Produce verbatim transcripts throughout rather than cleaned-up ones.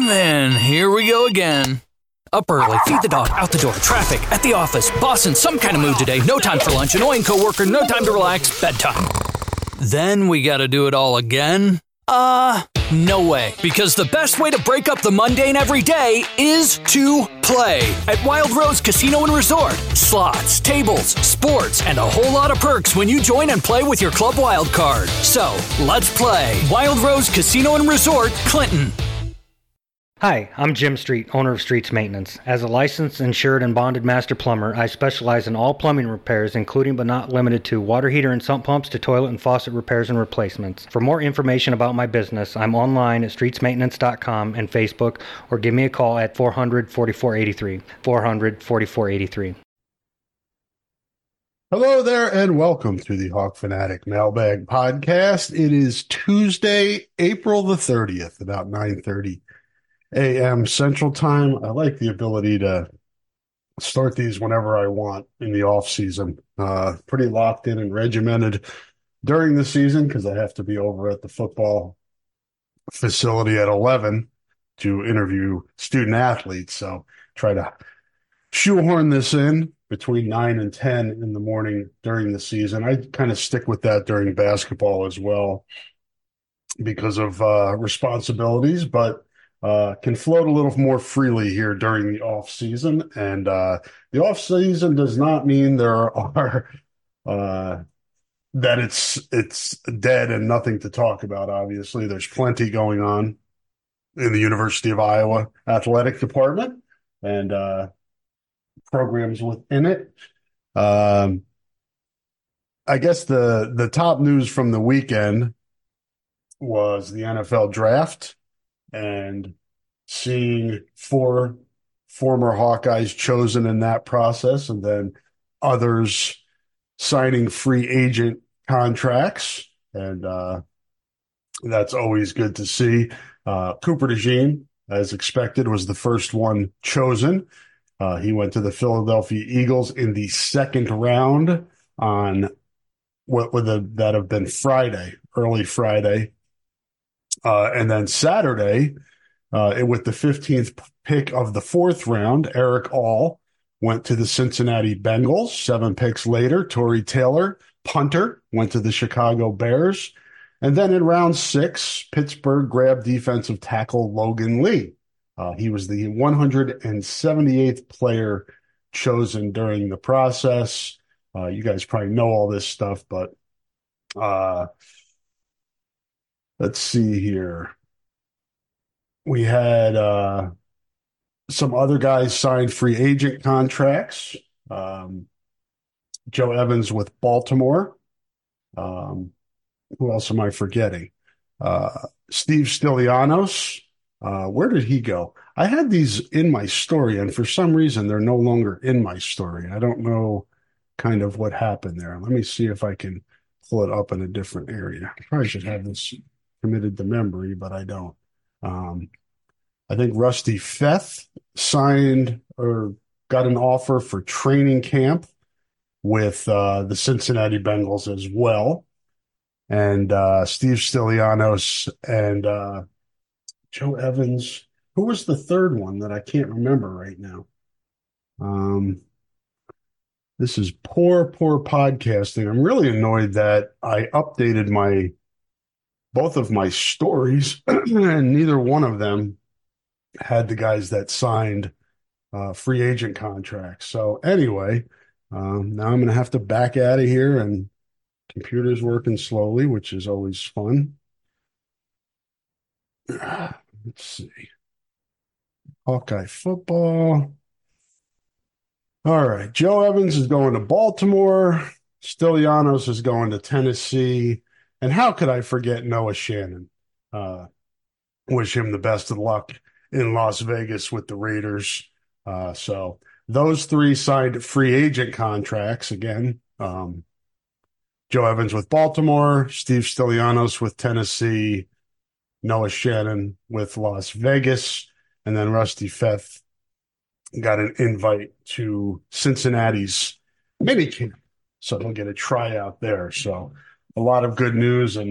man, here we go again. Up early, feed the dog, out the door, traffic, at the office, boss in some kind of mood today, no time for lunch, annoying coworker, no time to relax, bedtime. Then we gotta do it all again? Uh, no way. Because the best way to break up the mundane every day is to play at Wild Rose Casino and Resort. Slots, tables, sports, and a whole lot of perks when you join and play with your Club Wild card. So, let's play Wild Rose Casino and Resort, Clinton. Hi, I'm Jim Street, owner of Streets Maintenance. As a licensed, insured, and bonded master plumber, I specialize in all plumbing repairs, including but not limited to water heater and sump pumps to toilet and faucet repairs and replacements. For more information about my business, I'm online at streets maintenance dot com and Facebook, or give me a call at four hundred, forty-four eighty-three, four hundred, forty-four eighty-three. Hello there, and welcome to the Hawk Fanatic Mailbag Podcast. It is Tuesday, April the thirtieth, about nine thirty a m Central Time. I like the ability to start these whenever I want in the off season. Uh, pretty locked in and regimented during the season because I have to be over at the football facility at eleven to interview student athletes. So try to shoehorn this in between nine and ten in the morning during the season. I kind of stick with that during basketball as well because of uh, responsibilities, but Uh, can float a little more freely here during the off season. And uh, the off season does not mean there are uh, that it's it's dead and nothing to talk about. Obviously, there's plenty going on in the University of Iowa athletic department and uh, programs within it. Um, I guess the the top news from the weekend was the N F L draft. And seeing four former Hawkeyes chosen in that process, and then others signing free agent contracts. And uh, that's always good to see. Uh, Cooper DeJean, as expected, was the first one chosen. Uh, he went to the Philadelphia Eagles in the second round on what would that have been Friday, early Friday. Uh, and then Saturday, uh, with the fifteenth pick of the fourth round, Eric All went to the Cincinnati Bengals. Seven picks later, Torrey Taylor, punter, went to the Chicago Bears. And then in round six, Pittsburgh grabbed defensive tackle Logan Lee. Uh, he was the one hundred seventy-eighth player chosen during the process. Uh, you guys probably know all this stuff, but uh, let's see here. We had uh, some other guys signed free agent contracts. Um, Joe Evans with Baltimore. Um, who else am I forgetting? Uh, Steve Stylianos. Uh, where did he go? I had these in my story, and for some reason, they're no longer in my story. I don't know kind of what happened there. Let me see if I can pull it up in a different area. I probably should have this committed to memory, but I don't. Um, I think Rusty Feth signed or got an offer for training camp with uh, the Cincinnati Bengals as well. And uh, Steve Stylianos and uh, Joe Evans. Who was the third one that I can't remember right now? Um, this is poor, poor podcasting. I'm really annoyed that I updated my both of my stories, and neither one of them had the guys that signed uh, free agent contracts. So anyway, um, now I'm going to have to back out of here, and computer's working slowly, which is always fun. Let's see. Hawkeye football. All right. Joe Evans is going to Baltimore. Stylianos is going to Tennessee. And how could I forget Noah Shannon? Uh, wish him the best of luck in Las Vegas with the Raiders. Uh, so those three signed free agent contracts again. Um, Joe Evans with Baltimore, Steve Stylianos with Tennessee, Noah Shannon with Las Vegas, and then Rusty Feth got an invite to Cincinnati's minicamp. So he'll get a tryout there. So a lot of good news, and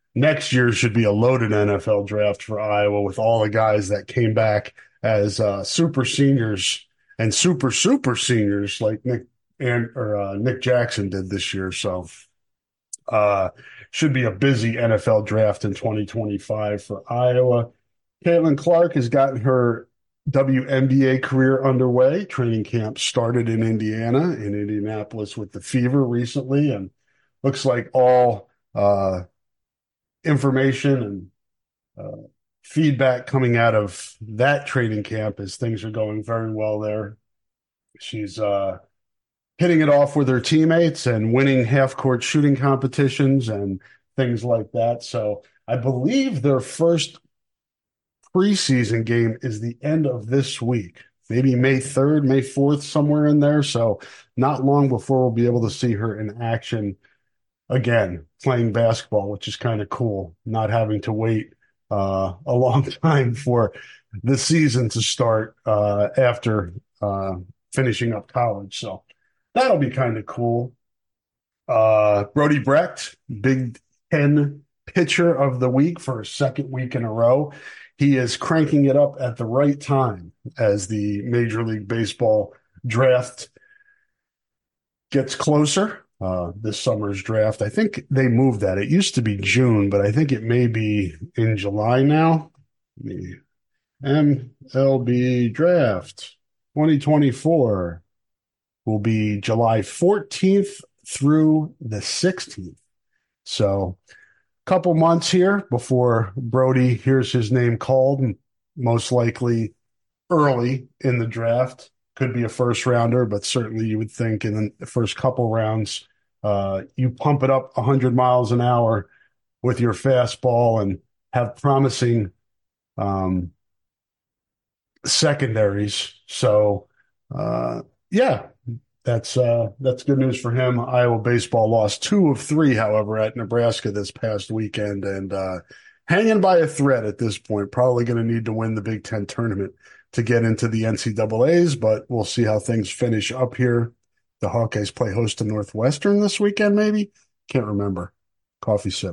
next year should be a loaded N F L draft for Iowa with all the guys that came back as uh, super seniors and super, super seniors like Nick and or uh, Nick Jackson did this year. So uh, should be a busy N F L draft in twenty twenty-five for Iowa. Caitlin Clark has gotten her W N B A career underway. Training camp started in Indiana, in Indianapolis with the Fever recently, and looks like all uh, information and uh, feedback coming out of that training camp as things are going very well there. She's uh, hitting it off with her teammates and winning half-court shooting competitions and things like that. So I believe their first preseason game is the end of this week, maybe May third, May fourth, somewhere in there. So not long before we'll be able to see her in action again, playing basketball, which is kind of cool, not having to wait uh, a long time for the season to start uh, after uh, finishing up college. So that'll be kind of cool. Uh, Brody Brecht, Big Ten pitcher of the week for a second week in a row. He is cranking it up at the right time as the Major League Baseball draft gets closer. Uh, this summer's draft, I think they moved that. It used to be June, but I think it may be in July now. The M L B draft twenty twenty-four will be July fourteenth through the sixteenth. So a couple months here before Brody hears his name called, most likely early in the draft. Could be a first rounder, but certainly you would think in the first couple rounds, uh, you pump it up one hundred miles an hour with your fastball and have promising um, secondaries. So, uh, yeah, that's uh, that's good news for him. Iowa baseball lost two of three, however, at Nebraska this past weekend, and uh, hanging by a thread at this point. Probably going to need to win the Big Ten tournament to get into the N C double A's, but we'll see how things finish up here. The Hawkeyes play host to Northwestern this weekend, maybe? Can't remember. Coffee sip.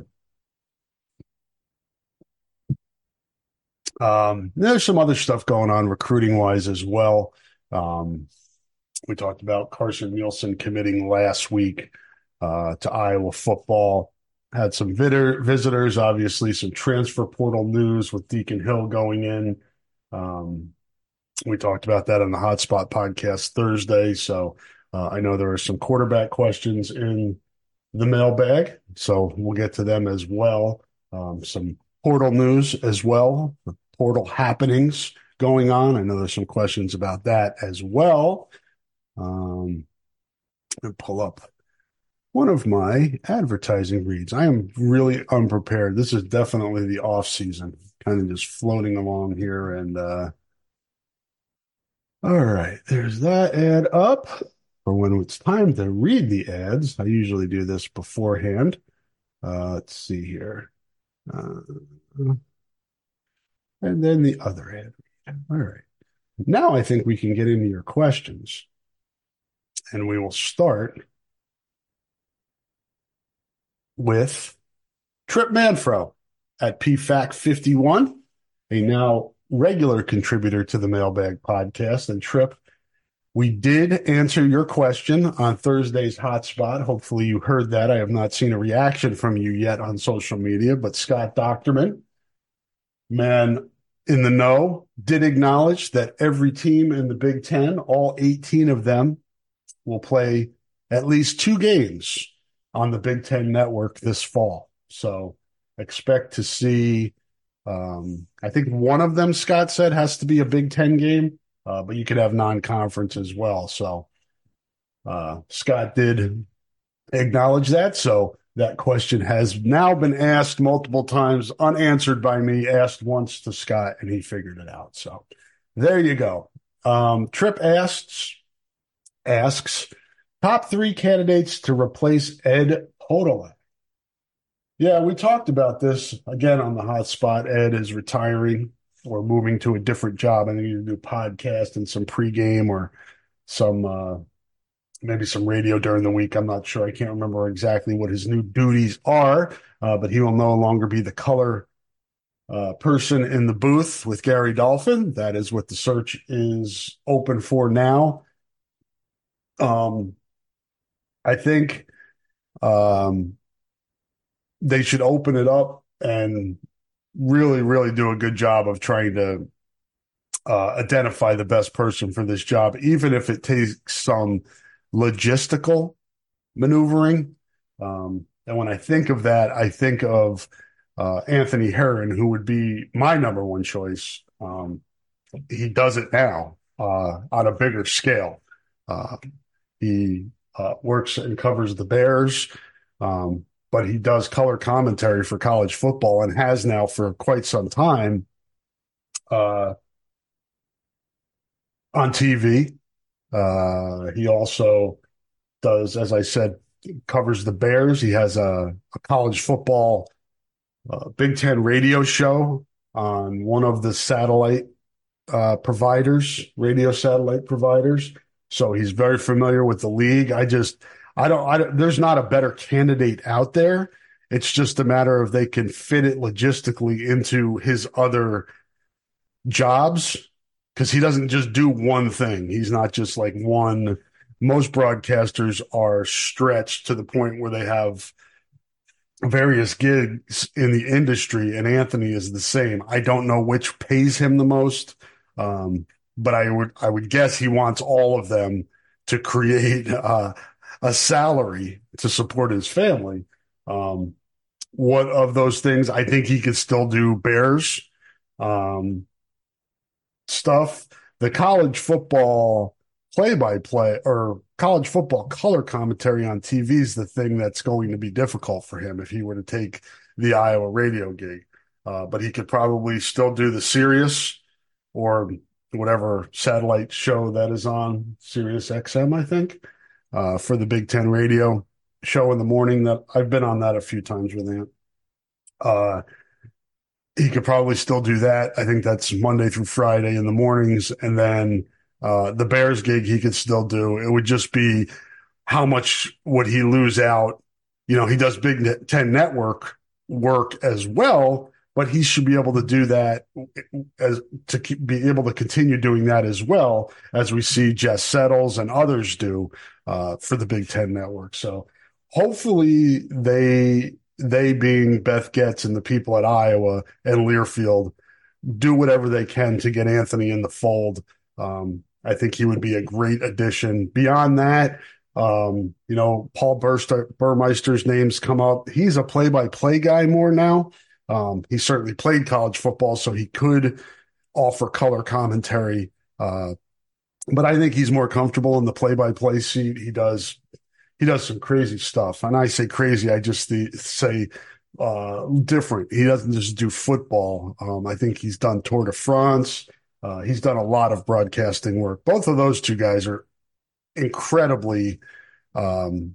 Um, there's some other stuff going on recruiting-wise as well. Um, we talked about Carson Nielsen committing last week uh, to Iowa football. Had some vid- visitors, obviously, some transfer portal news with Deacon Hill going in. Um, We talked about that on the Hotspot podcast Thursday. So uh, I know there are some quarterback questions in the mailbag, so we'll get to them as well. Um, some portal news as well, the portal happenings going on. I know there's some questions about that as well. Um, and pull up one of my advertising reads. I am really unprepared. This is definitely the off season, kind of just floating along here and uh all right, there's that ad up for when it's time to read the ads. I usually do this beforehand. Uh, let's see here. Uh, and then the other ad. All right. Now I think we can get into your questions. And we will start with Trip Manfro at P F A C fifty-one, a now regular contributor to the Mailbag podcast. And Trip, we did answer your question on Thursday's Hotspot. Hopefully you heard that. I have not seen a reaction from you yet on social media, but Scott Docterman, man in the know, did acknowledge that every team in the Big Ten, all eighteen of them, will play at least two games on the Big Ten network this fall. So expect to see Um, I think one of them, Scott said, has to be a Big Ten game, uh, but you could have non-conference as well. So uh, Scott did acknowledge that. So that question has now been asked multiple times, unanswered by me, asked once to Scott, and he figured it out. So there you go. Um, Trip asks, asks, top three candidates to replace Ed Podolak. Yeah, we talked about this again on the Hotspot. Ed is retiring or moving to a different job. I think he's going to do a podcast and some pregame or some uh, maybe some radio during the week. I'm not sure. I can't remember exactly what his new duties are, uh, but he will no longer be the color uh, person in the booth with Gary Dolphin. That is what the search is open for now. Um, I think um, they should open it up and really, really do a good job of trying to uh, identify the best person for this job, even if it takes some logistical maneuvering. Um, and when I think of that, I think of uh, Anthony Herron, who would be my number one choice. Um, he does it now uh, on a bigger scale. Uh, he uh, works and covers the Bears, um, but he does color commentary for college football and has now for quite some time uh, on T V. Uh, he also does, as I said, covers the Bears. He has a, a college football uh, Big Ten radio show on one of the satellite uh, providers, radio satellite providers. So he's very familiar with the league. I just, I don't, I don't, there's not a better candidate out there. It's just a matter of they can fit it logistically into his other jobs, because he doesn't just do one thing. He's not just like one. Most broadcasters are stretched to the point where they have various gigs in the industry, and Anthony is the same. I don't know which pays him the most, um, but I would I would guess he wants all of them to create uh, a salary to support his family. Um, what of those things? I think he could still do Bears um, stuff. The college football play-by-play or college football color commentary on T V is the thing that's going to be difficult for him if he were to take the Iowa radio gig. Uh, but he could probably still do the Sirius or whatever satellite show that is on, Sirius X M, I think, uh, for the Big Ten radio show in the morning. That I've been on that a few times with him. Uh, he could probably still do that. I think that's Monday through Friday in the mornings. And then uh, the Bears gig he could still do. It would just be how much would he lose out? You know, he does Big Ten Network work as well, but he should be able to do that as to keep, be able to continue doing that as well, as we see Jess Settles and others do uh, for the Big Ten Network. So hopefully they they being Beth Getz and the people at Iowa and Learfield do whatever they can to get Anthony in the fold. Um, I think he would be a great addition. Beyond that, um, you know, Paul Burster, Burmeister's names come up. He's a play-by-play guy more now. Um, he certainly played college football, so he could offer color commentary. Uh, but I think he's more comfortable in the play-by-play seat. He does he does some crazy stuff. And I say crazy, I just the, say uh, different. He doesn't just do football. Um, I think he's done Tour de France. Uh, he's done a lot of broadcasting work. Both of those two guys are incredibly um,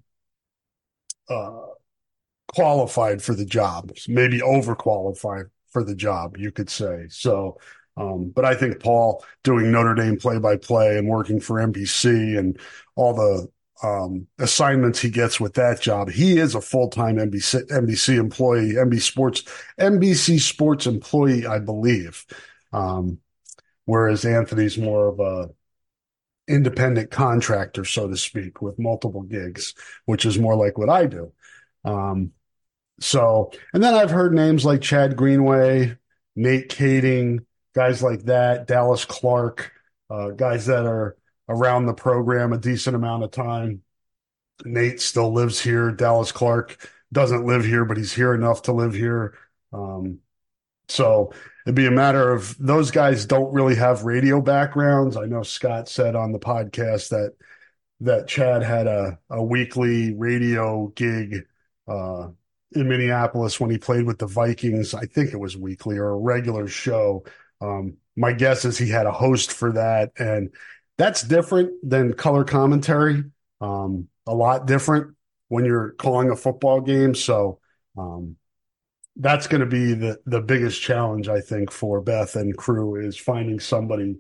uh, qualified for the job, maybe overqualified for the job, you could say. So, um, but I think Paul doing Notre Dame play-by-play and working for N B C and all the um, assignments he gets with that job, he is a full-time N B C, N B C employee, N B C Sports, N B C Sports employee, I believe. Um, whereas Anthony's more of a independent contractor, so to speak, with multiple gigs, which is more like what I do. Um, so, and then I've heard names like Chad Greenway, Nate Kading, guys like that, Dallas Clark, uh, guys that are around the program a decent amount of time. Nate still lives here. Dallas Clark doesn't live here, but he's here enough to live here. Um, so it'd be a matter of those guys don't really have radio backgrounds. I know Scott said on the podcast that that Chad had a, a weekly radio gig uh, in Minneapolis when he played with the Vikings. I think it was weekly or a regular show. Um, my guess is he had a host for that, and that's different than color commentary. Um, a lot different when you're calling a football game. So um, that's going to be the, the biggest challenge, I think, for Beth and crew is finding somebody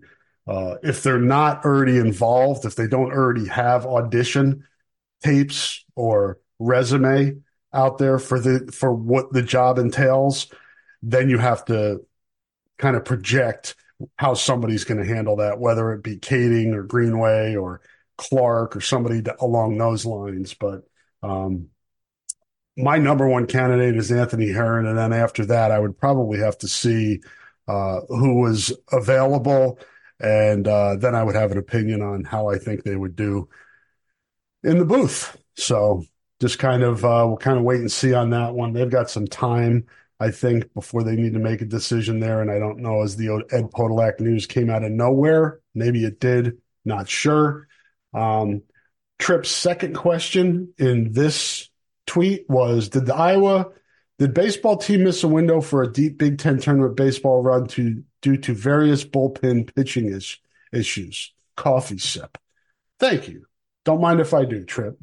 Uh, if they're not already involved, if they don't already have audition tapes or resume out there for the for what the job entails, then you have to kind of project how somebody's going to handle that, whether it be Kading or Greenway or Clark or somebody along those lines. But um, my number one candidate is Anthony Herron, and then after that, I would probably have to see uh, who was available, and uh, then I would have an opinion on how I think they would do in the booth. So just kind of uh, we'll kind of wait and see on that one. They've got some time, I think, before they need to make a decision there. And I don't know, as the Ed Podolak news came out of nowhere, maybe it did, not sure. Um, Tripp's second question in this tweet was, did the Iowa, did baseball team miss a window for a deep Big Ten tournament baseball run to due to various bullpen pitching is, issues? Coffee sip. Thank you. Don't mind if I do, Tripp.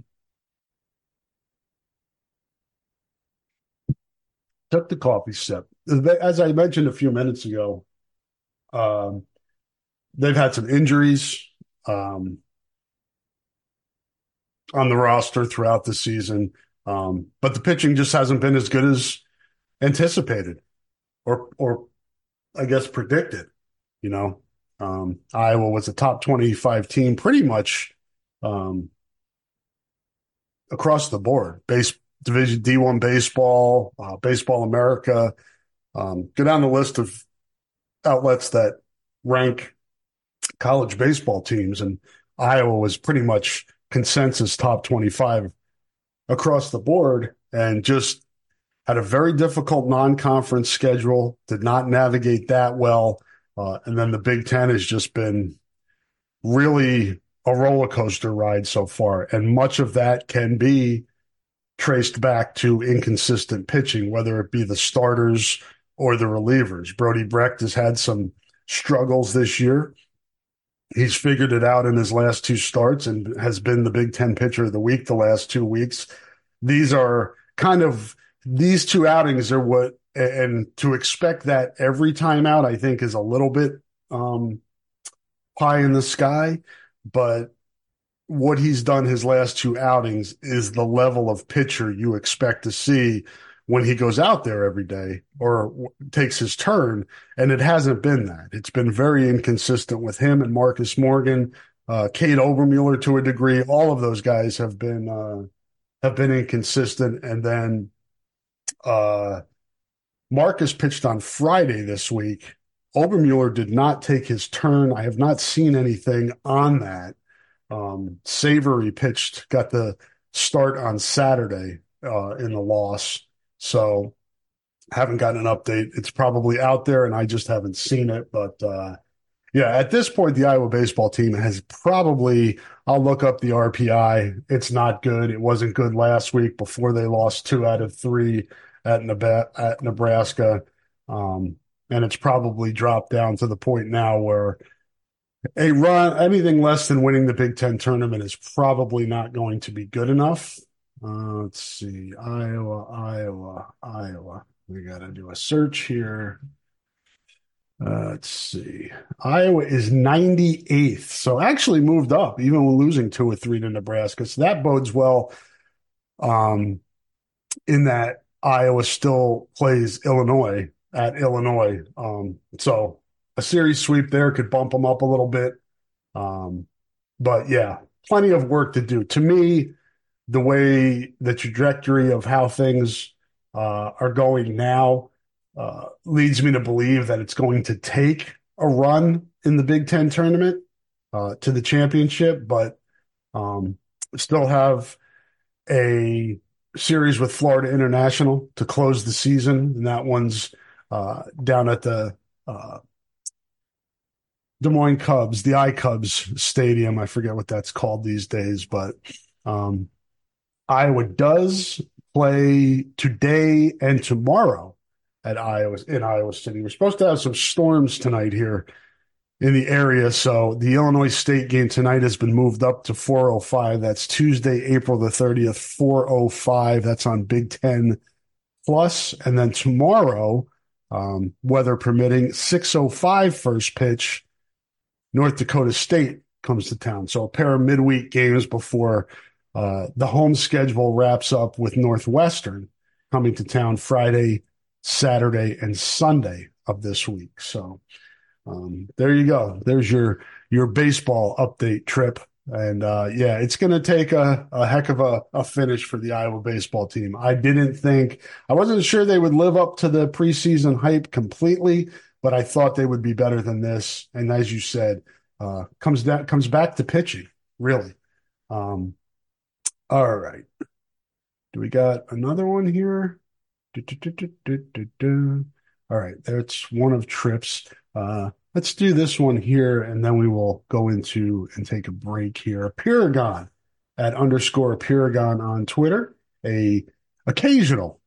Took the coffee sip. As I mentioned a few minutes ago, um, they've had some injuries um, on the roster throughout the season, um, but the pitching just hasn't been as good as anticipated or, or I guess, predicted. You know, um, Iowa was a top twenty-five team pretty much um, across the board. Base Division D one baseball, uh, Baseball America. Um, go down the list of outlets that rank college baseball teams, and Iowa was pretty much consensus top twenty-five across the board, and just had a very difficult non-conference schedule, did not navigate that well. Uh, and then the Big Ten has just been really a roller coaster ride so far. And much of that can be traced back to inconsistent pitching, whether it be the starters or the relievers. Brody Brecht has had some struggles this year. He's figured it out in his last two starts and has been the Big Ten pitcher of the week the last two weeks. These are kind of, these two outings are what, and to expect that every time out, I think is a little bit um, pie in the sky, but what he's done his last two outings is the level of pitcher you expect to see when he goes out there every day or w- takes his turn. And it hasn't been that. It's been very inconsistent with him and Marcus Morgan, uh, Cade Obermueller to a degree. All of those guys have been, uh, have been inconsistent. And then, uh, Marcus pitched on Friday this week. Obermueller did not take his turn. I have not seen anything on that. Um, Savory pitched, got the start on Saturday uh, in the loss. So haven't gotten an update. It's probably out there and I just haven't seen it. But uh, yeah, at this point, the Iowa baseball team has probably, I'll look up the R P I. It's not good. It wasn't good last week before they lost two out of three at, Neb- at Nebraska. Um, and it's probably dropped down to the point now where a run, anything less than winning the Big Ten tournament is probably not going to be good enough. Uh, let's see. Iowa, Iowa, Iowa. We got to do a search here. Uh, let's see. Iowa is ninety-eighth, so actually moved up even when losing two or three to Nebraska. So that bodes well um, in that Iowa still plays Illinois at Illinois. Um, so a series sweep there could bump them up a little bit. Um, but yeah, plenty of work to do. To me, the way the trajectory of how things uh, are going now uh, leads me to believe that it's going to take a run in the Big Ten tournament uh, to the championship, but um, still have a series with Florida International to close the season. And that one's uh, down at the uh, Des Moines Cubs, the iCubs Stadium. I forget what that's called these days, but um, Iowa does play today and tomorrow at Iowa in Iowa City. We're supposed to have some storms tonight here in the area, so the Illinois State game tonight has been moved up to four oh five. That's Tuesday, April the thirtieth, four oh five. That's on Big Ten Plus. And then tomorrow, um, weather permitting, six oh five first pitch. North Dakota State comes to town. So a pair of midweek games before uh, the home schedule wraps up with Northwestern coming to town Friday, Saturday, and Sunday of this week. So um, there you go. There's your your baseball update trip. And uh, yeah, it's going to take a, a heck of a, a finish for the Iowa baseball team. I didn't think, I wasn't sure they would live up to the preseason hype completely, but I thought they would be better than this. And as you said, uh, comes down, comes back to pitching, really. Um, all right. Do we got another one here? Do, do, do, do, do, do, do. All right, that's one of Tripp's. Uh, let's do this one here, and then we will go into and take a break here. Pyragon at underscore Pyragon on Twitter, a occasional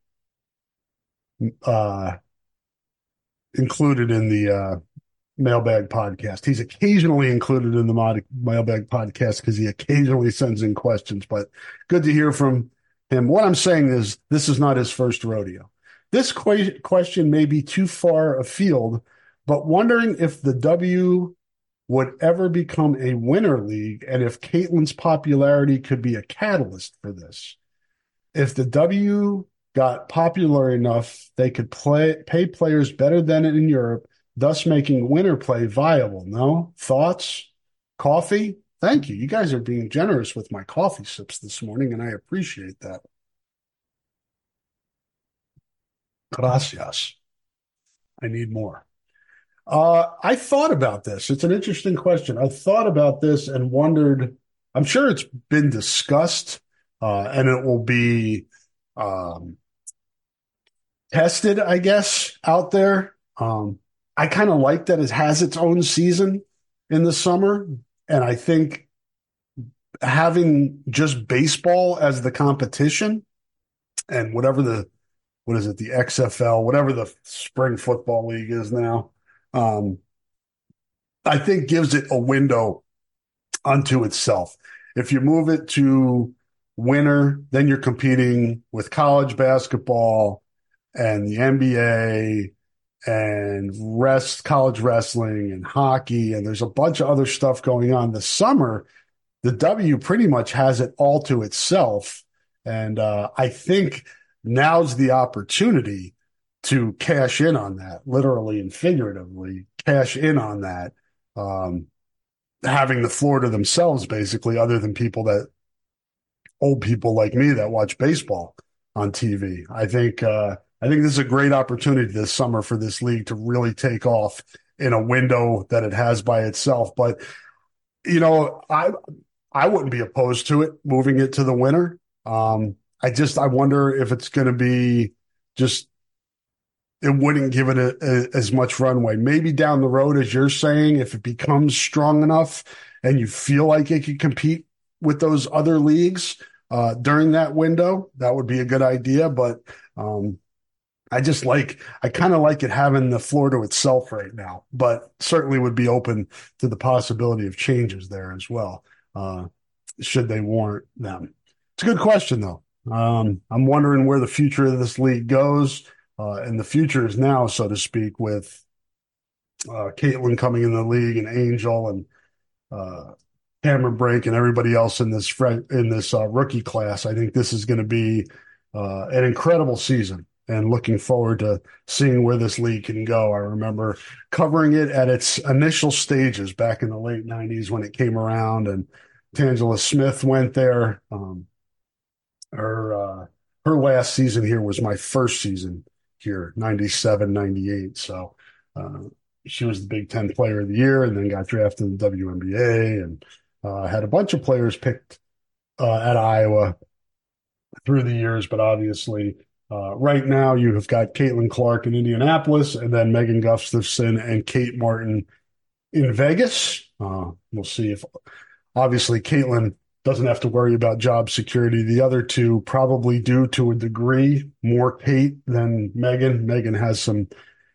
uh, included in the uh, Mailbag podcast. He's occasionally included in the mod- Mailbag podcast because he occasionally sends in questions, but good to hear from him. What I'm saying is this is not his first rodeo. This qu- question may be too far afield, but wondering if the W would ever become a winter league and if Caitlin's popularity could be a catalyst for this. If the W got popular enough, they could play pay players better than in Europe, thus making winter play viable. No? Thoughts? Coffee? Thank you. You guys are being generous with my coffee sips this morning, and I appreciate that. Gracias. I need more. Uh, I thought about this. It's an interesting question. I thought about this and wondered, I'm sure it's been discussed, uh, and it will be um, tested, I guess, out there. Um, I kind of like that it has its own season in the summer, and I think having just baseball as the competition and whatever the what is it, the X F L, whatever the spring football league is now, um, I think gives it a window unto itself. If you move it to winter, then you're competing with college basketball and the N B A and rest, college wrestling and hockey, and there's a bunch of other stuff going on. The summer, the W pretty much has it all to itself. And uh, I think now's the opportunity to cash in on that, literally and figuratively, cash in on that, um, having the floor to themselves, basically, other than people that, old people like me that watch baseball on T V. I think, uh, I think this is a great opportunity this summer for this league to really take off in a window that it has by itself. But, you know, I, I wouldn't be opposed to it, moving it to the winter. Um, I just, I wonder if it's going to be just, it wouldn't give it a, a, as much runway. Maybe down the road, as you're saying, if it becomes strong enough and you feel like it could compete with those other leagues uh, during that window, that would be a good idea. But um, I just like, I kind of like it having the floor to itself right now, but certainly would be open to the possibility of changes there as well, uh, should they warrant them. It's a good question, though. Um, I'm wondering where the future of this league goes, uh, and the future is now, so to speak, with uh, Caitlin coming in the league and Angel and uh, Cameron Brake and everybody else in this fre- in this uh, rookie class. I think this is going to be uh, an incredible season, and looking forward to seeing where this league can go. I remember covering it at its initial stages back in the late nineties when it came around, and Tangela Smith went there. Um, Her uh, her last season here was my first season here, ninety-seven, ninety-eight. So uh, she was the Big Ten Player of the Year, and then got drafted in the W N B A, and uh, had a bunch of players picked uh, at Iowa through the years. But obviously, uh, right now you have got Caitlin Clark in Indianapolis, and then Megan Gustafson and Kate Martin in Vegas. Uh, we'll see if obviously Caitlin doesn't have to worry about job security. The other two probably do to a degree, more Kate than Megan. Megan has some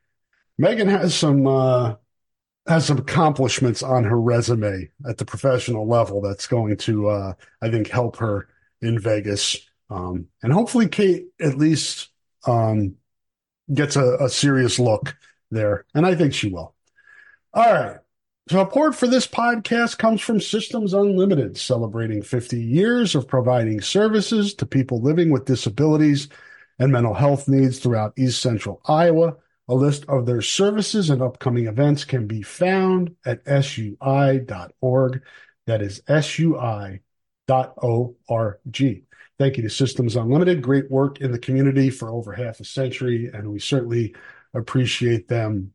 Megan has some uh, has some accomplishments on her resume at the professional level that's going to uh, I think help her in Vegas. Um, and hopefully Kate at least um, gets a, a serious look there. And I think she will. All right. Support for this podcast comes from Systems Unlimited, celebrating fifty years of providing services to people living with disabilities and mental health needs throughout East Central Iowa. A list of their services and upcoming events can be found at S U I dot org. That is S U I dot org. Thank you to Systems Unlimited. Great work in the community for over half a century, and we certainly appreciate them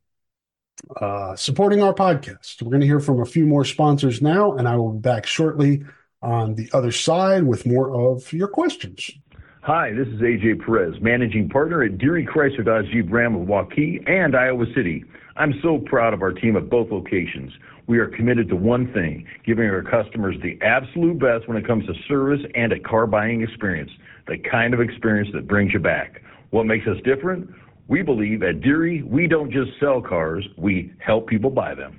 uh, supporting our podcast. We're going to hear from a few more sponsors now, and I will be back shortly on the other side with more of your questions. Hi, this is A J Perez, managing partner at Deary Chrysler Dodge Jeep Ram of Waukee and Iowa City. I'm so proud of our team at both locations. We are committed to one thing, giving our customers the absolute best when it comes to service and a car buying experience, the kind of experience that brings you back. What makes us different? We believe at Deary, we don't just sell cars, we help people buy them.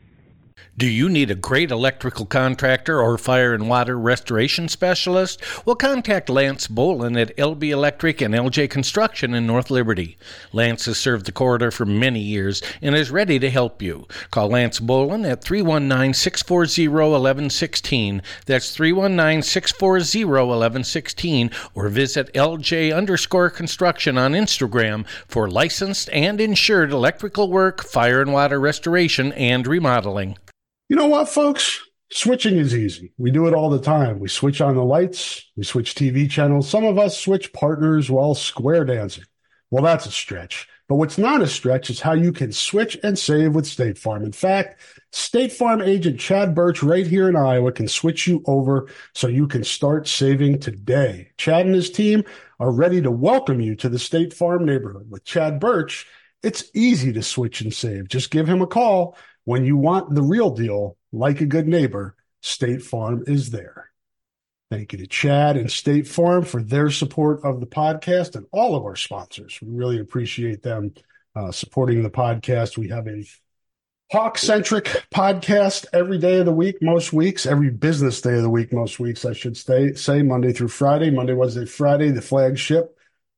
Do you need a great electrical contractor or fire and water restoration specialist? Well, contact Lance Bolin at L B Electric and L J Construction in North Liberty. Lance has served the corridor for many years and is ready to help you. Call Lance Bolin at three one nine, six four zero, one one one six. That's three one nine, six four zero, one one one six, or visit L J underscore construction on Instagram for licensed and insured electrical work, fire and water restoration, and remodeling. You know what, folks? Switching is easy. We do it all the time. We switch on the lights. We switch T V channels. Some of us switch partners while square dancing. Well, that's a stretch. But what's not a stretch is how you can switch and save with State Farm. In fact, State Farm agent Chad Birch right here in Iowa can switch you over so you can start saving today. Chad and his team are ready to welcome you to the State Farm neighborhood. With Chad Birch, it's easy to switch and save. Just give him a call. When you want the real deal, like a good neighbor, State Farm is there. Thank you to Chad and State Farm for their support of the podcast and all of our sponsors. We really appreciate them uh, supporting the podcast. We have a Hawk-centric podcast every day of the week, most weeks, every business day of the week, most weeks, I should say, say Monday through Friday, Monday, Wednesday, Friday, the flagship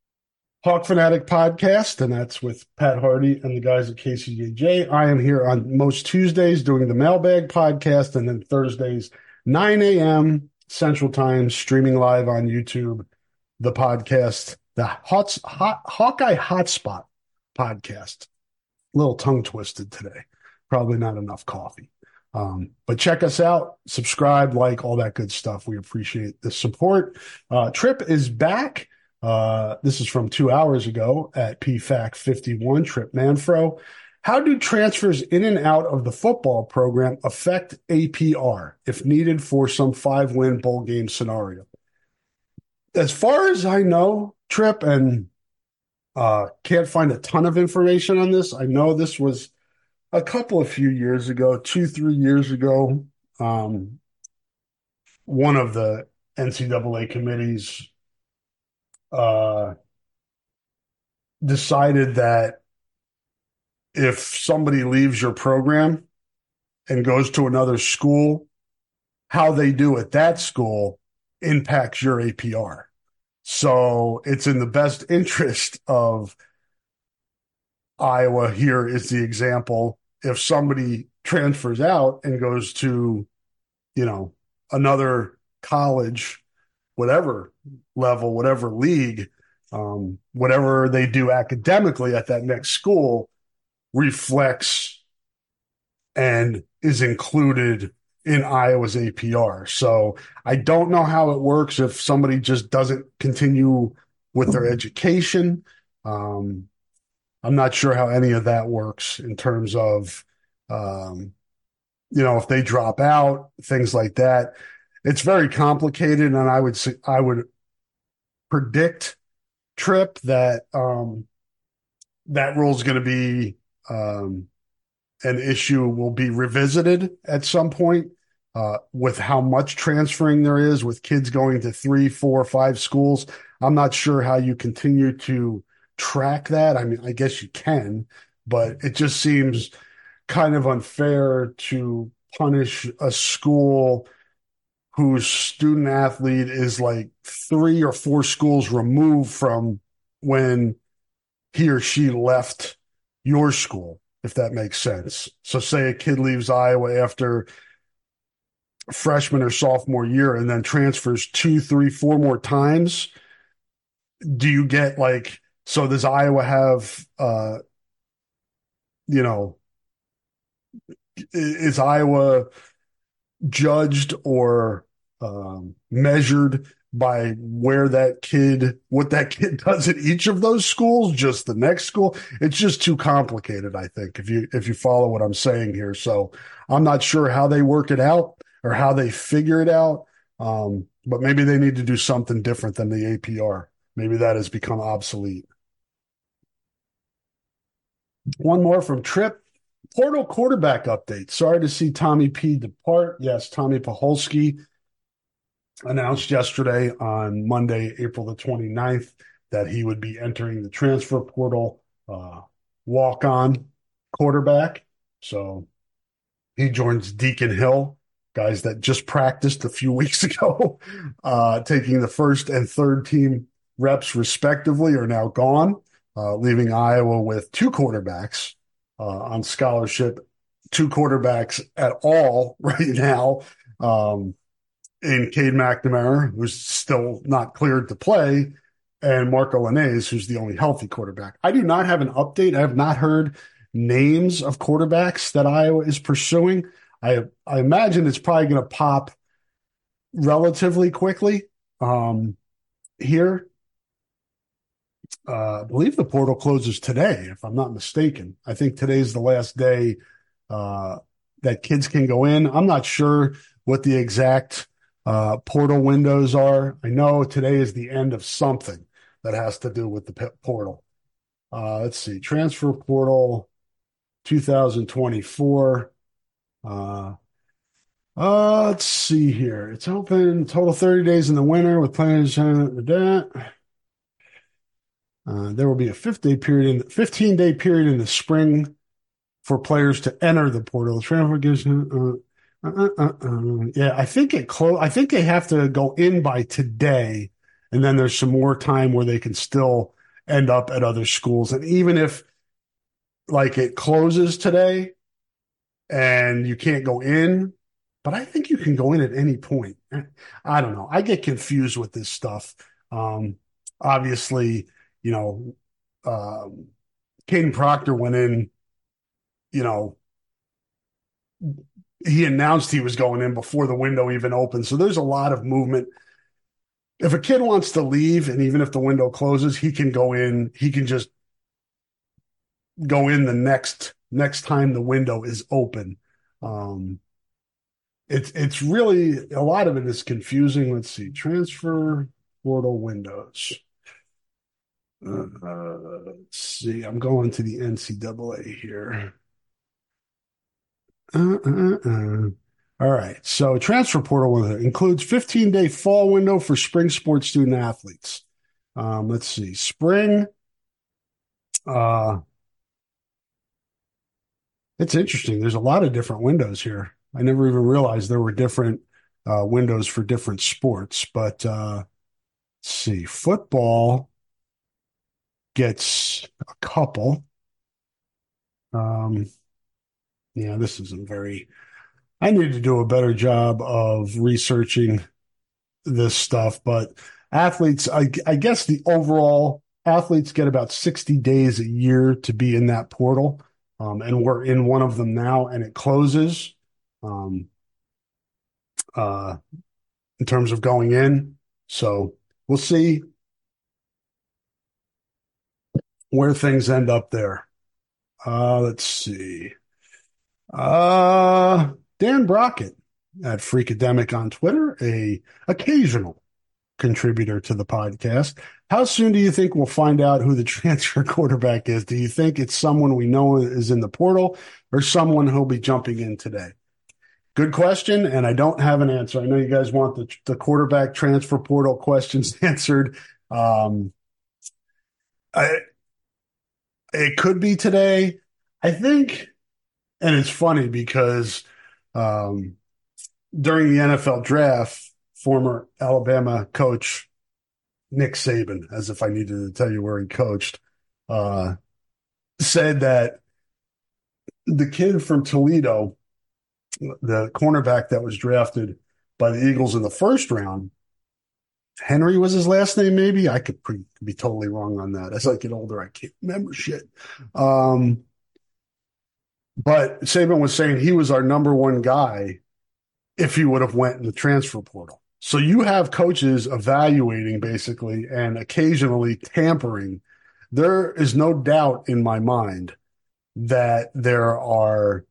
Hawk Fanatic podcast, and that's with Pat Hardy and the guys at K C J J. I am here on most Tuesdays doing the Mailbag podcast, and then Thursdays, nine a.m. Central Time, streaming live on YouTube, the podcast, the Hot, Hot, Hawkeye Hotspot podcast. A little tongue-twisted today. Probably not enough coffee. Um, but check us out, subscribe, like, all that good stuff. We appreciate the support. Uh, Trip is back. Uh, this is from two hours ago at P FAC fifty-one, Trip Manfro. How do transfers in and out of the football program affect A P R if needed for some five-win bowl game scenario? As far as I know, Trip, and uh, can't find a ton of information on this. I know this was a couple of few years ago, two, three years ago. Um, one of the N C double A committees Uh, decided that if somebody leaves your program and goes to another school, how they do at that school impacts your A P R. So it's in the best interest of Iowa. Here is the example. If somebody transfers out and goes to, you know, another college, whatever level, whatever league, um, whatever they do academically at that next school reflects and is included in Iowa's A P R. So I don't know how it works if somebody just doesn't continue with their education. Um, I'm not sure how any of that works in terms of, um, you know, if they drop out, things like that. It's very complicated, and I would say, I would predict, Trip, that um, that rule is going to be um, an issue will be revisited at some point uh, with how much transferring there is with kids going to three, four, five schools. I'm not sure how you continue to track that. I mean, I guess you can, but it just seems kind of unfair to punish a school whose student athlete is like three or four schools removed from when he or she left your school. if that makes sense. So say a kid leaves Iowa after freshman or sophomore year and then transfers two, three, four more times. Do you get like, so does Iowa have, uh, you know, is Iowa judged or um, measured by where that kid, what that kid does at each of those schools, just the next school? It's just too complicated, I think, if you if you follow what I'm saying here. So I'm not sure how they work it out or how they figure it out, um, but maybe they need to do something different than the A P R. Maybe that has become obsolete. One more from Trip. Portal quarterback update. Sorry to see Tommy P depart. Yes, Tommy Paholski announced yesterday on Monday, April the twenty-ninth, that he would be entering the transfer portal, uh, walk-on quarterback. So he joins Deacon Hill, guys that just practiced a few weeks ago, uh, taking the first and third team reps respectively, are now gone, uh, leaving Iowa with two quarterbacks Uh, on scholarship, two quarterbacks at all right now, um, in Cade McNamara, who's still not cleared to play, and Marco Linnaeus, who's the only healthy quarterback. I do not have an update. I have not heard names of quarterbacks that Iowa is pursuing. I I imagine it's probably going to pop relatively quickly um, here. Uh, I believe the portal closes today, if I'm not mistaken. I think today's the last day uh, that kids can go in. I'm not sure what the exact uh, portal windows are. I know today is the end of something that has to do with the portal. Uh, let's see, transfer portal two thousand twenty-four. Uh, uh, let's see here. It's open total thirty days in the winter with plans to that. Uh, there will be a fifteen day period in the, fifteen day period in the spring for players to enter the portal. Transfer gives, uh, uh, uh, uh, yeah, I think it close. I think they have to go in by today, and then there's some more time where they can still end up at other schools. And even if, like, it closes today and you can't go in, but I think you can go in at any point. I don't know. I get confused with this stuff. Um, obviously. You know, um, Caden Proctor went in, you know, he announced he was going in before the window even opened. So there's a lot of movement. If a kid wants to leave, and even if the window closes, he can go in, he can just go in the next, next time the window is open. Um, it's, it's really, a lot of it is confusing. Let's see, transfer portal windows. Uh, let's see. I'm going to the N C double A here. Uh, uh, uh. All right. So transfer portal window includes fifteen day fall window for spring sports student athletes. Um, let's see. Spring. Uh, it's interesting. There's a lot of different windows here. I never even realized there were different uh, windows for different sports. But uh, let's see. Football gets a couple. Um, yeah, this isn't very, I need to do a better job of researching this stuff, but athletes, I, I guess the overall athletes get about sixty days a year to be in that portal. Um, and we're in one of them now, and it closes, um, uh, in terms of going in. So we'll see where things end up there. Uh, let's see. Uh, Dan Brockett at Freakademic on Twitter, a occasional contributor to the podcast. How soon do you think we'll find out who the transfer quarterback is? Do you think it's someone we know is in the portal or someone who'll be jumping in today? Good question, and I don't have an answer. I know you guys want the, the quarterback transfer portal questions answered. Um, I, It could be today. I think, and it's funny because um, during the N F L draft, former Alabama coach Nick Saban, as if I needed to tell you where he coached, uh, said that the kid from Toledo, the cornerback that was drafted by the Eagles in the first round, Henry was his last name, maybe? I could pre- be totally wrong on that. As I get older, I can't remember shit. Um, but Saban was saying he was our number one guy if he would have went in the transfer portal. So you have coaches evaluating basically and occasionally tampering. There is no doubt in my mind that there are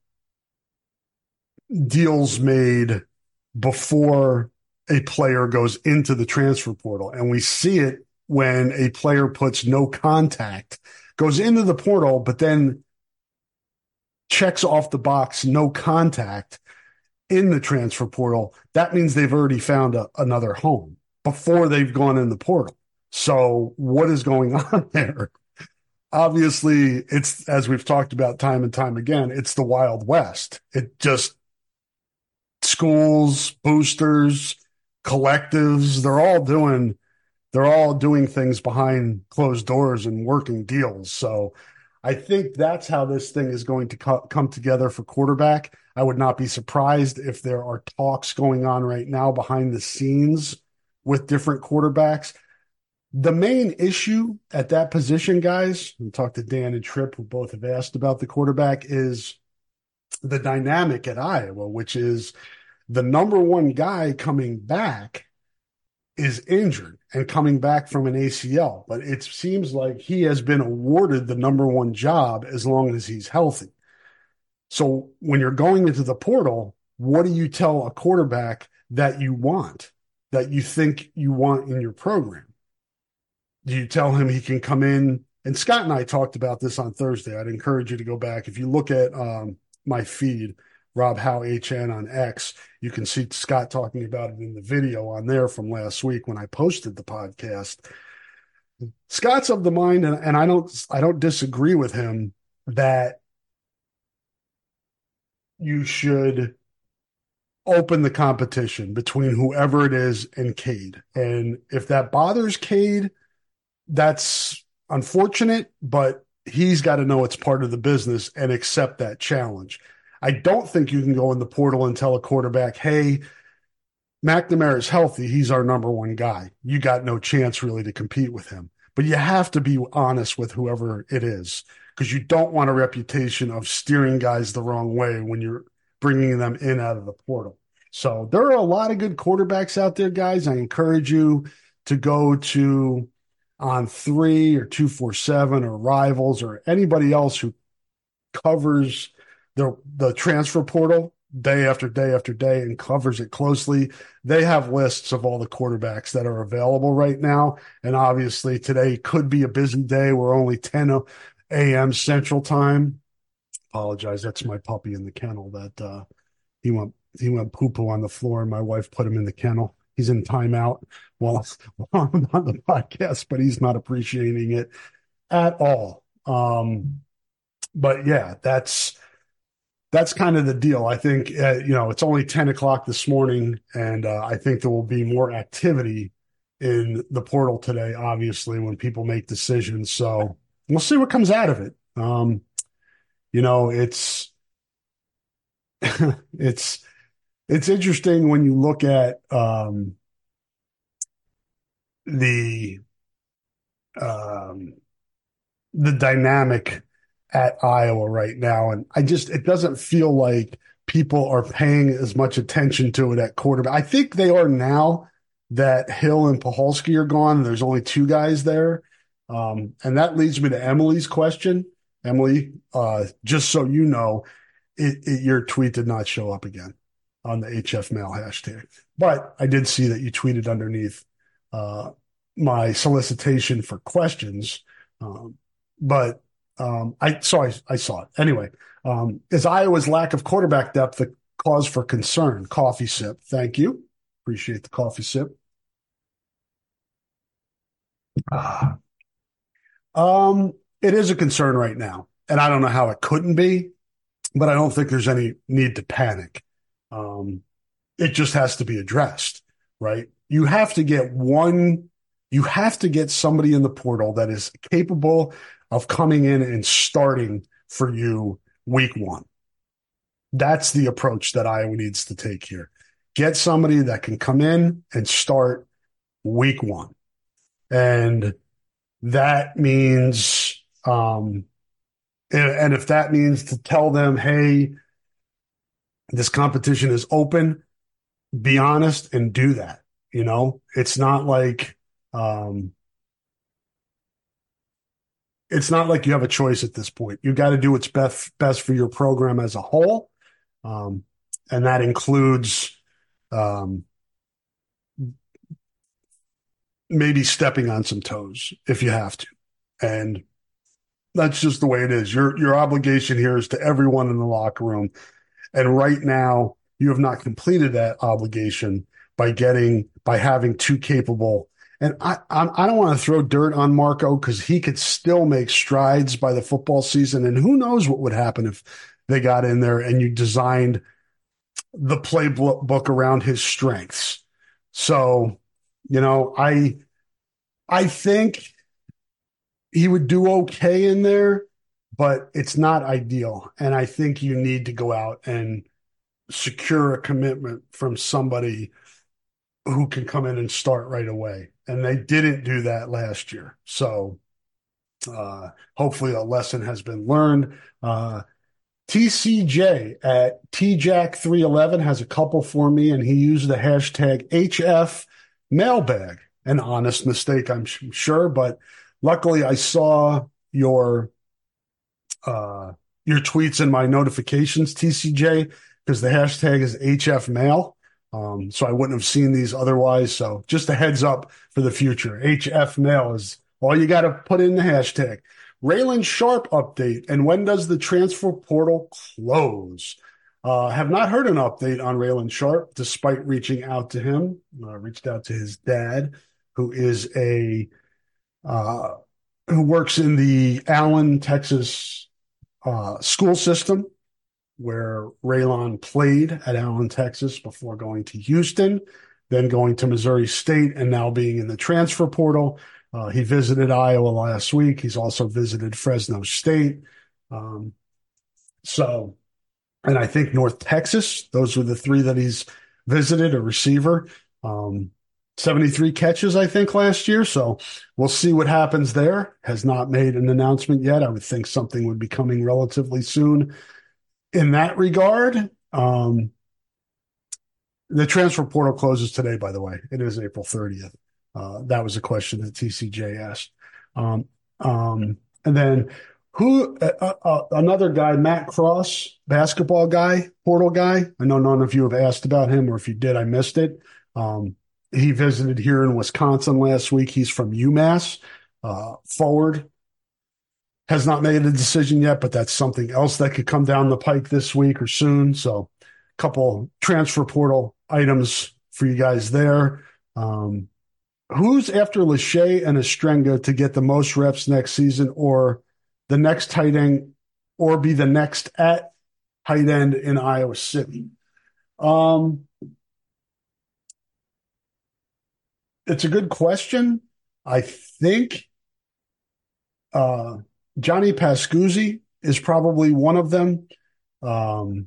deals made before a player goes into the transfer portal. And we see it when a player puts no contact, goes into the portal, but then checks off the box, no contact in the transfer portal. That means they've already found a, another home before they've gone in the portal. So what is going on there? Obviously, it's, as we've talked about time and time again, it's the Wild West. It just, schools, boosters, collectives, they're all doing, they're all doing things behind closed doors and working deals. So I think that's how this thing is going to co- come together for quarterback. I would not be surprised if there are talks going on right now behind the scenes with different quarterbacks. The main issue at that position, guys, we talked to Dan and Tripp, who both have asked about the quarterback, is the dynamic at Iowa, which is the number one guy coming back is injured and coming back from an A C L. But it seems like he has been awarded the number one job as long as he's healthy. So when you're going into the portal, what do you tell a quarterback that you want, that you think you want in your program? Do you tell him he can come in? And Scott and I talked about this on Thursday. I'd encourage you to go back. If you look at um, my feed, Rob Howe H N on X, you can see Scott talking about it in the video on there from last week when I posted the podcast. Scott's of the mind, and, and I don't, I don't disagree with him, that you should open the competition between whoever it is and Cade. And if that bothers Cade, that's unfortunate, but he's got to know it's part of the business and accept that challenge. I don't think you can go in the portal and tell a quarterback, hey, McNamara is healthy. He's our number one guy. You got no chance really to compete with him. But you have to be honest with whoever it is, because you don't want a reputation of steering guys the wrong way when you're bringing them in out of the portal. So there are a lot of good quarterbacks out there, guys. I encourage you to go to On Three or two forty-seven or Rivals or anybody else who covers the the transfer portal day after day after day and covers it closely. They have lists of all the quarterbacks that are available right now. And obviously today could be a busy day. We're only ten a.m. Central Time. Apologize. That's my puppy in the kennel that uh, he went he went poo-poo on the floor and my wife put him in the kennel. He's in timeout while I'm on the podcast, but he's not appreciating it at all. Um, but yeah, that's that's kind of the deal. I think, uh, you know, it's only ten o'clock this morning, and uh, I think there will be more activity in the portal today, obviously, when people make decisions. So we'll see what comes out of it. Um, you know, it's it's it's interesting when you look at um, the um, the dynamic at Iowa right now. And I just, it doesn't feel like people are paying as much attention to it at quarterback. I think they are now that Hill and Paholski are gone. And there's only two guys there. Um, and that leads me to Emily's question. Emily, uh, just so you know, it, it, your tweet did not show up again on the H F Mail hashtag. But I did see that you tweeted underneath uh, my solicitation for questions. Um, but Um, I so I, I saw it. Anyway, um, is Iowa's lack of quarterback depth a cause for concern? Coffee sip. Thank you. Appreciate the coffee sip. Ah. Um, it is a concern right now, and I don't know how it couldn't be, but I don't think there's any need to panic. Um, it just has to be addressed, right? You have to get one, you have to get somebody in the portal that is capable of coming in and starting for you week one. That's the approach that Iowa needs to take here. Get somebody that can come in and start week one. And that means, um, and, and if that means to tell them, hey, this competition is open, be honest and do that. You know, it's not like, um, it's not like you have a choice at this point. You got to do what's best, best for your program as a whole. Um, and that includes, um, maybe stepping on some toes if you have to. And that's just the way it is. Your, your obligation here is to everyone in the locker room. And right now you have not completed that obligation by getting, by having two capable. And I, I, I don't want to throw dirt on Marco because he could still make strides by the football season. And who knows what would happen if they got in there and you designed the playbook around his strengths. So, you know, I, I think he would do okay in there, but it's not ideal. And I think you need to go out and secure a commitment from somebody who can come in and start right away. And they didn't do that last year. So uh, hopefully a lesson has been learned. Uh, T C J at T Jack three eleven has a couple for me, and he used the hashtag H F mailbag. An honest mistake, I'm sure, but luckily I saw your uh, your tweets in my notifications, T C J, because the hashtag is H F mail. Um, so I wouldn't have seen these otherwise. So just a heads up for the future. H F mail is all you got to put in the hashtag. Raylan Sharp update. And when does the transfer portal close? Uh, have not heard an update on Raylan Sharp, despite reaching out to him. Uh, reached out to his dad, who is a, uh, who works in the Allen, Texas, uh, school system, where Raylan played at Allen, Texas before going to Houston, then going to Missouri State, and now being in the transfer portal. Uh, he visited Iowa last week. He's also visited Fresno State. Um, so, and I think North Texas, those were the three that he's visited, a receiver. Um, seventy-three catches, I think, last year. So we'll see what happens there. Has not made an announcement yet. I would think something would be coming relatively soon. In that regard, um, the transfer portal closes today, by the way. It is April thirtieth. Uh, that was a question that T C J asked. Um, um, and then who, uh, uh, another guy, Matt Cross, basketball guy, portal guy. I know none of you have asked about him, or if you did, I missed it. Um, he visited here in Wisconsin last week. He's from UMass, uh, forward. Has not made a decision yet, but that's something else that could come down the pike this week or soon. So a couple transfer portal items for you guys there. Um, who's after Lachey and Estrenga to get the most reps next season, or the next tight end, or be the next at tight end in Iowa City? Um, it's a good question. I think uh, Johnny Pascuzzi is probably one of them. Um,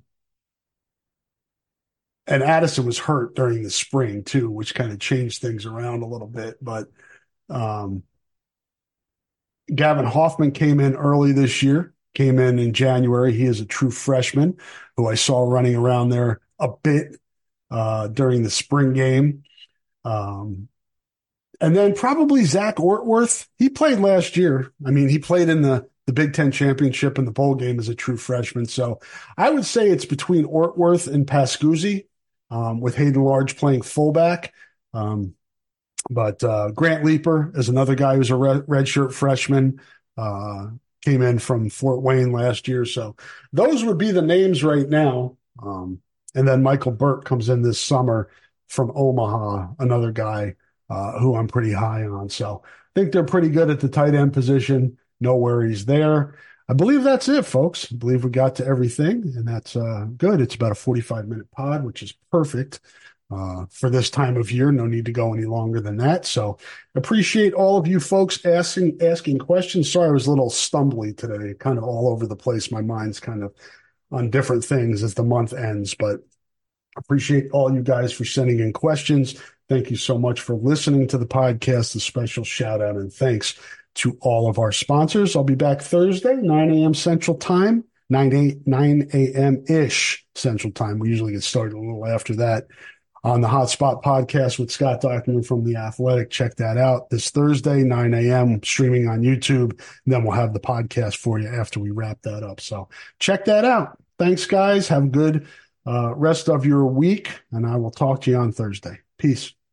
and Addison was hurt during the spring too, which kind of changed things around a little bit. But um, Gavin Hoffman came in early this year, came in in January. He is a true freshman who I saw running around there a bit uh, during the spring game. Um, and then probably Zach Ortworth. He played last year. I mean, he played in the, the Big Ten championship and the bowl game as a true freshman. So I would say it's between Ortworth and Pascuzzi, um, with Hayden Large playing fullback. Um, but uh, Grant Leaper is another guy who's a red, redshirt freshman, uh, came in from Fort Wayne last year. So those would be the names right now. Um, and then Michael Burke comes in this summer from Omaha, another guy uh, who I'm pretty high on. So I think they're pretty good at the tight end position. No worries there. I believe that's it, folks. I believe we got to everything, and that's uh, good. It's about a forty-five minute pod, which is perfect. uh, for this time of year. No need to go any longer than that. So appreciate all of you folks asking asking questions. Sorry, I was a little stumbly today, kind of all over the place. My mind's kind of on different things as the month ends, but appreciate all you guys for sending in questions. Thank you so much for listening to the podcast. A special shout out and thanks to all of our sponsors. I'll be back Thursday, nine a.m. Central Time, nine a.m.-ish Central Time. We usually get started a little after that on the Hotspot podcast with Scott Dochterman from The Athletic. Check that out this Thursday, nine a.m., streaming on YouTube. And then we'll have the podcast for you after we wrap that up. So check that out. Thanks, guys. Have a good uh, rest of your week, and I will talk to you on Thursday. Peace.